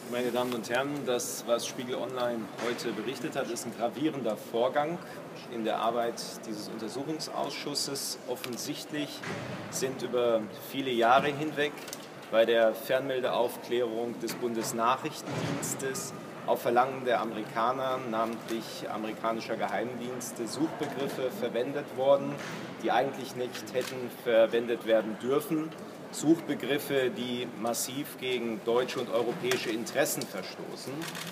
Meine Damen und Herren, das, was Spiegel Online heute berichtet hat, ist ein gravierender Vorgang in der Arbeit dieses Untersuchungsausschusses. Offensichtlich sind über viele Jahre hinweg bei der Fernmeldeaufklärung des Bundesnachrichtendienstes auf Verlangen der Amerikaner, namentlich amerikanischer Geheimdienste, Suchbegriffe verwendet worden, die eigentlich nicht hätten verwendet werden dürfen. Suchbegriffe, die massiv gegen deutsche und europäische Interessen verstoßen.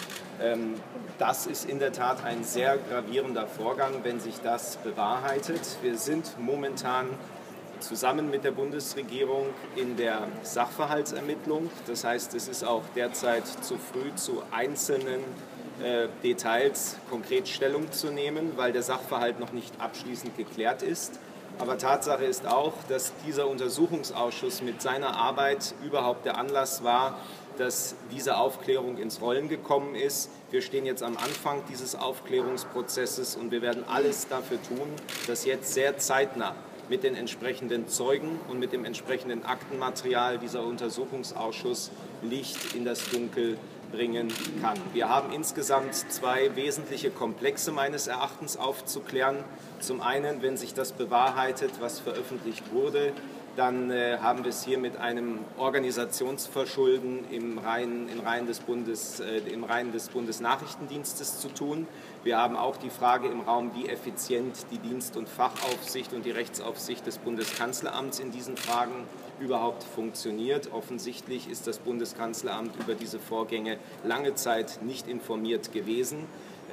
Das ist in der Tat ein sehr gravierender Vorgang, wenn sich das bewahrheitet. Wir sind momentan zusammen mit der Bundesregierung in der Sachverhaltsermittlung. Das heißt, es ist auch derzeit zu früh, zu einzelnen Details konkret Stellung zu nehmen, weil der Sachverhalt noch nicht abschließend geklärt ist. Aber Tatsache ist auch, dass dieser Untersuchungsausschuss mit seiner Arbeit überhaupt der Anlass war, dass diese Aufklärung ins Rollen gekommen ist. Wir stehen jetzt am Anfang dieses Aufklärungsprozesses und wir werden alles dafür tun, dass jetzt sehr zeitnah mit den entsprechenden Zeugen und mit dem entsprechenden Aktenmaterial dieser Untersuchungsausschuss Licht in das Dunkel bringen kann. Wir haben insgesamt zwei wesentliche Komplexe meines Erachtens aufzuklären. Zum einen, wenn sich das bewahrheitet, was veröffentlicht wurde, dann haben wir es hier mit einem Organisationsverschulden im Reihen des Bundesnachrichtendienstes zu tun. Wir haben auch die Frage im Raum, wie effizient die Dienst- und Fachaufsicht und die Rechtsaufsicht des Bundeskanzleramts in diesen Fragen überhaupt funktioniert. Offensichtlich ist das Bundeskanzleramt über diese Vorgänge lange Zeit nicht informiert gewesen.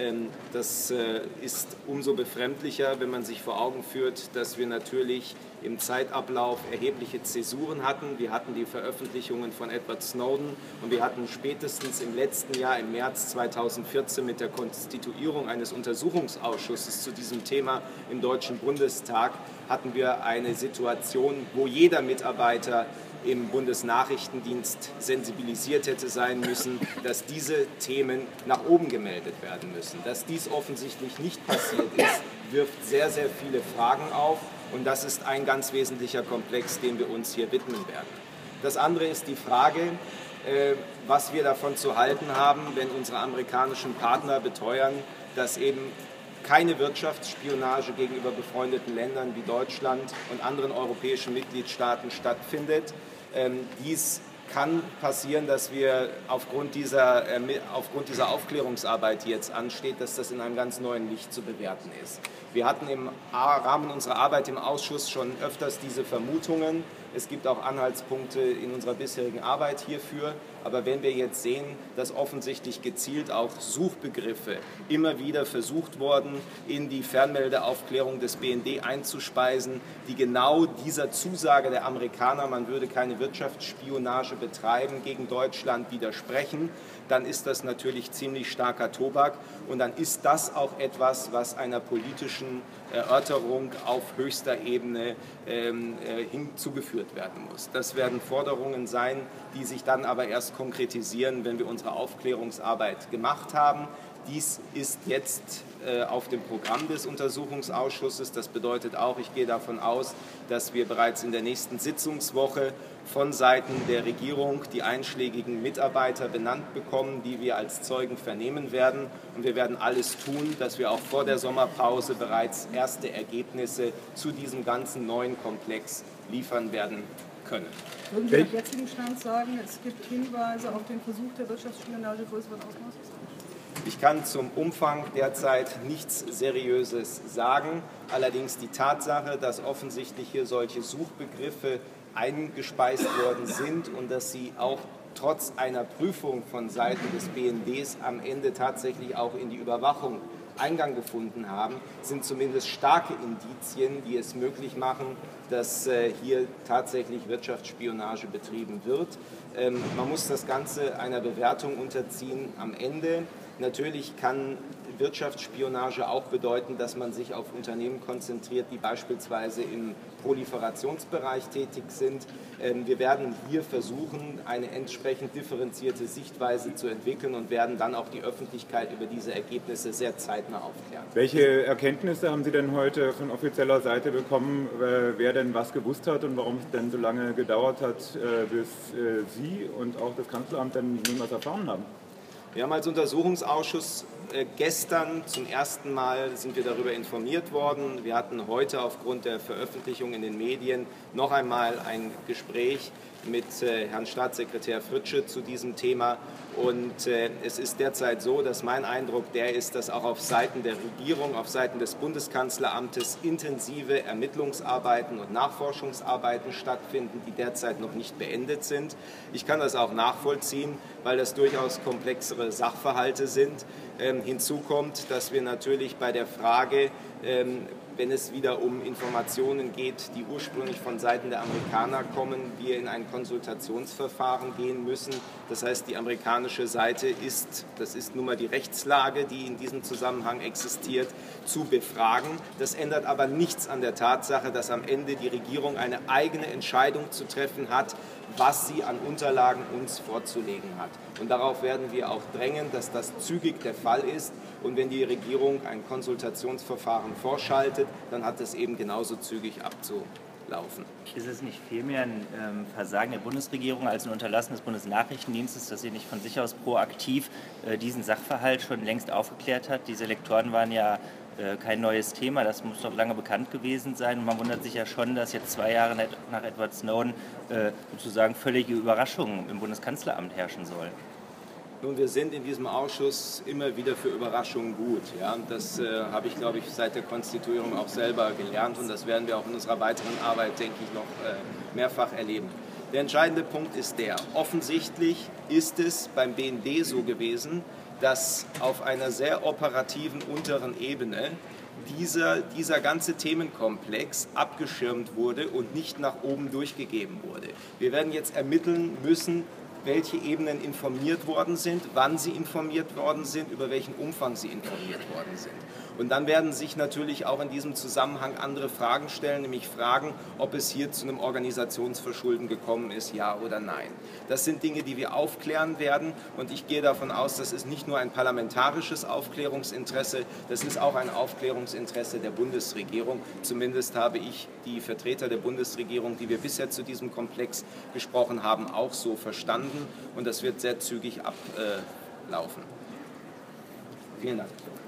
Das ist umso befremdlicher, wenn man sich vor Augen führt, dass wir natürlich im Zeitablauf erhebliche Zäsuren hatten. Wir hatten die Veröffentlichungen von Edward Snowden und wir hatten spätestens im letzten Jahr, im März 2014, mit der Konstituierung eines Untersuchungsausschusses zu diesem Thema im Deutschen Bundestag, hatten wir eine Situation, wo jeder Mitarbeiter im Bundesnachrichtendienst sensibilisiert hätte sein müssen, dass diese Themen nach oben gemeldet werden müssen. Dass dies offensichtlich nicht passiert ist, wirft sehr, sehr viele Fragen auf und das ist ein ganz wesentlicher Komplex, dem wir uns hier widmen werden. Das andere ist die Frage, was wir davon zu halten haben, wenn unsere amerikanischen Partner beteuern, dass eben keine Wirtschaftsspionage gegenüber befreundeten Ländern wie Deutschland und anderen europäischen Mitgliedstaaten stattfindet. Dies kann passieren, dass wir aufgrund dieser Aufklärungsarbeit, die jetzt ansteht, dass das in einem ganz neuen Licht zu bewerten ist. Wir hatten im Rahmen unserer Arbeit im Ausschuss schon öfters diese Vermutungen. Es gibt auch Anhaltspunkte in unserer bisherigen Arbeit hierfür. Aber wenn wir jetzt sehen, dass offensichtlich gezielt auch Suchbegriffe immer wieder versucht wurden, in die Fernmeldeaufklärung des BND einzuspeisen, die genau dieser Zusage der Amerikaner, man würde keine Wirtschaftsspionage betreiben, gegen Deutschland widersprechen, dann ist das natürlich ziemlich starker Tobak. Und dann ist das auch etwas, was einer politischen Erörterung auf höchster Ebene hinzugeführt werden muss. Das werden Forderungen sein, die sich dann aber erst konkretisieren, wenn wir unsere Aufklärungsarbeit gemacht haben. Dies ist jetzt auf dem Programm des Untersuchungsausschusses. Das bedeutet auch, ich gehe davon aus, dass wir bereits in der nächsten Sitzungswoche von Seiten der Regierung die einschlägigen Mitarbeiter benannt bekommen, die wir als Zeugen vernehmen werden. Und wir werden alles tun, dass wir auch vor der Sommerpause bereits erste Ergebnisse zu diesem ganzen neuen Komplex liefern werden können. Würden Sie nach jetzigem Stand sagen, es gibt Hinweise auf den Versuch der Wirtschaftsspionage größeren Ausmaßes? Ich kann zum Umfang derzeit nichts Seriöses sagen. Allerdings die Tatsache, dass offensichtlich hier solche Suchbegriffe eingespeist worden sind und dass sie auch trotz einer Prüfung von Seiten des BNDs am Ende tatsächlich auch in die Überwachung Eingang gefunden haben, sind zumindest starke Indizien, die es möglich machen, dass hier tatsächlich Wirtschaftsspionage betrieben wird. Man muss das Ganze einer Bewertung unterziehen am Ende. Natürlich kann Wirtschaftsspionage auch bedeuten, dass man sich auf Unternehmen konzentriert, die beispielsweise im Proliferationsbereich tätig sind. Wir werden hier versuchen, eine entsprechend differenzierte Sichtweise zu entwickeln und werden dann auch die Öffentlichkeit über diese Ergebnisse sehr zeitnah aufklären. Welche Erkenntnisse haben Sie denn heute von offizieller Seite bekommen, wer denn was gewusst hat und warum es denn so lange gedauert hat, bis Sie und auch das Kanzleramt dann nun was erfahren haben? Wir haben als Untersuchungsausschuss gestern zum ersten Mal sind wir darüber informiert worden. Wir hatten heute aufgrund der Veröffentlichung in den Medien noch einmal ein Gespräch mit Herrn Staatssekretär Fritzsche zu diesem Thema. Und es ist derzeit so, dass mein Eindruck der ist, dass auch auf Seiten der Regierung, auf Seiten des Bundeskanzleramtes intensive Ermittlungsarbeiten und Nachforschungsarbeiten stattfinden, die derzeit noch nicht beendet sind. Ich kann das auch nachvollziehen, weil das durchaus komplexere Sachverhalte sind. Hinzu kommt, dass wir natürlich bei der Frage, wenn es wieder um Informationen geht, die ursprünglich von Seiten der Amerikaner kommen, wir in ein Konsultationsverfahren gehen müssen. Das heißt, die amerikanische Seite ist, das ist nun mal die Rechtslage, die in diesem Zusammenhang existiert, zu befragen. Das ändert aber nichts an der Tatsache, dass am Ende die Regierung eine eigene Entscheidung zu treffen hat, was sie an Unterlagen uns vorzulegen hat. Und darauf werden wir auch drängen, dass das zügig der Fall ist. Und wenn die Regierung ein Konsultationsverfahren vorschaltet, dann hat es eben genauso zügig abzulaufen. Ist es nicht vielmehr ein Versagen der Bundesregierung als ein Unterlassen des Bundesnachrichtendienstes, dass sie nicht von sich aus proaktiv diesen Sachverhalt schon längst aufgeklärt hat? Die Selektoren waren ja kein neues Thema, das muss doch lange bekannt gewesen sein. Und man wundert sich ja schon, dass jetzt 2 Jahre nach Edward Snowden sozusagen völlige Überraschungen im Bundeskanzleramt herrschen sollen. Nun, wir sind in diesem Ausschuss immer wieder für Überraschungen gut. Ja? Und das habe ich, glaube ich, seit der Konstituierung auch selber gelernt und das werden wir auch in unserer weiteren Arbeit, denke ich, noch mehrfach erleben. Der entscheidende Punkt ist der, offensichtlich ist es beim BND so gewesen, dass auf einer sehr operativen unteren Ebene dieser ganze Themenkomplex abgeschirmt wurde und nicht nach oben durchgegeben wurde. Wir werden jetzt ermitteln müssen, welche Ebenen informiert worden sind, wann sie informiert worden sind, über welchen Umfang sie informiert worden sind. Und dann werden sich natürlich auch in diesem Zusammenhang andere Fragen stellen, nämlich Fragen, ob es hier zu einem Organisationsverschulden gekommen ist, ja oder nein. Das sind Dinge, die wir aufklären werden und ich gehe davon aus, das ist nicht nur ein parlamentarisches Aufklärungsinteresse, das ist auch ein Aufklärungsinteresse der Bundesregierung. Zumindest habe ich die Vertreter der Bundesregierung, die wir bisher zu diesem Komplex gesprochen haben, auch so verstanden und das wird sehr zügig ablaufen. Vielen Dank.